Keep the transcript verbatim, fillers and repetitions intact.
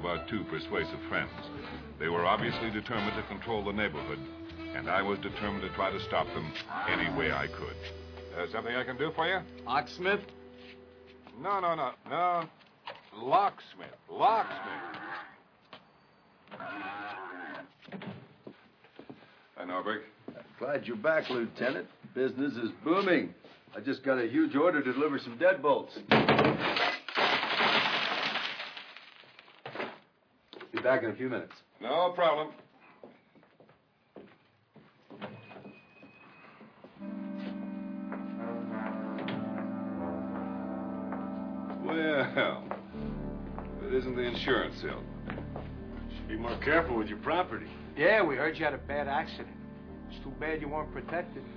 our two persuasive friends. They were obviously determined to control the neighborhood, and I was determined to try to stop them any way I could. Uh, something I can do for you? Locksmith? No, no, no, no. Locksmith. Locksmith. Hi, Norberg. Glad you're back, Lieutenant. Business is booming. I just got a huge order to deliver some deadbolts. Be back in a few minutes. No problem. Well, it isn't the insurance salesman. Should be more careful with your property. Yeah, we heard you had a bad accident. It's too bad you weren't protected.